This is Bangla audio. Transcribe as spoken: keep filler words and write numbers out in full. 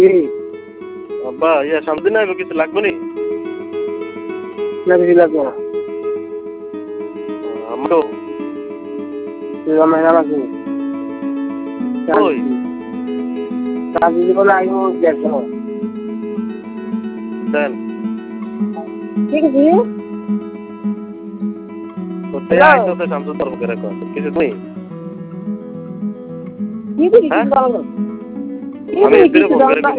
আব্বা ইয়া সামনে না কিছু লাগবে নি না কিছু লাগবে না আমরাও তুই আমার আছে ওই কাজ জীবন আইও দেখো দেন ঠিক আছে তো আই তো সামনে তরফ করে রাখো কিছু নেই কি কি কিছু বলো আমি এদিকে ফোন করে